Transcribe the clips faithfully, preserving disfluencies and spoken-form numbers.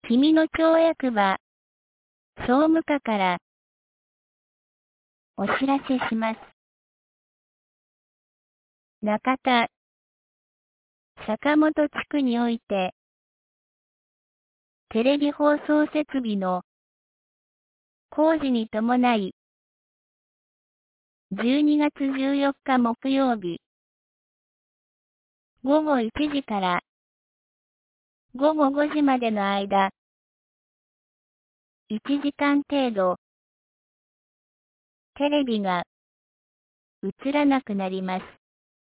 君の町役場、総務課からお知らせします。中田、坂本地区において、テレビ放送設備の工事に伴い、じゅうにがつじゅうよっか木曜日、ごごいちじからごごごじまでの間、いちじかん程度、テレビが映らなくなります。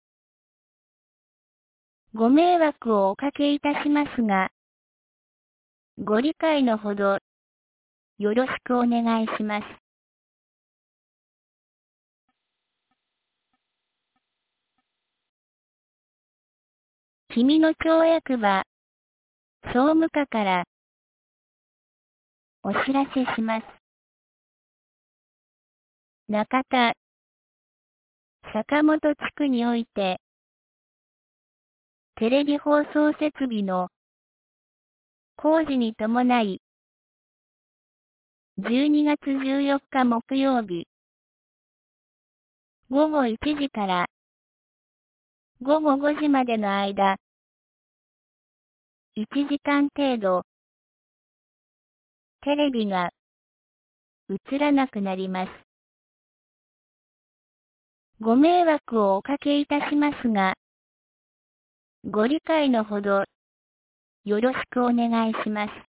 ご迷惑をおかけいたしますが、ご理解のほど、よろしくお願いします。君の町役場、総務課からお知らせします。中田、坂本地区において、テレビ放送設備の工事に伴い、じゅうにがつじゅうよっか木曜日、ごごいちじからごごごじまでの間、いちじかん程度、テレビが映らなくなります。ご迷惑をおかけいたしますが、ご理解のほど、よろしくお願いします。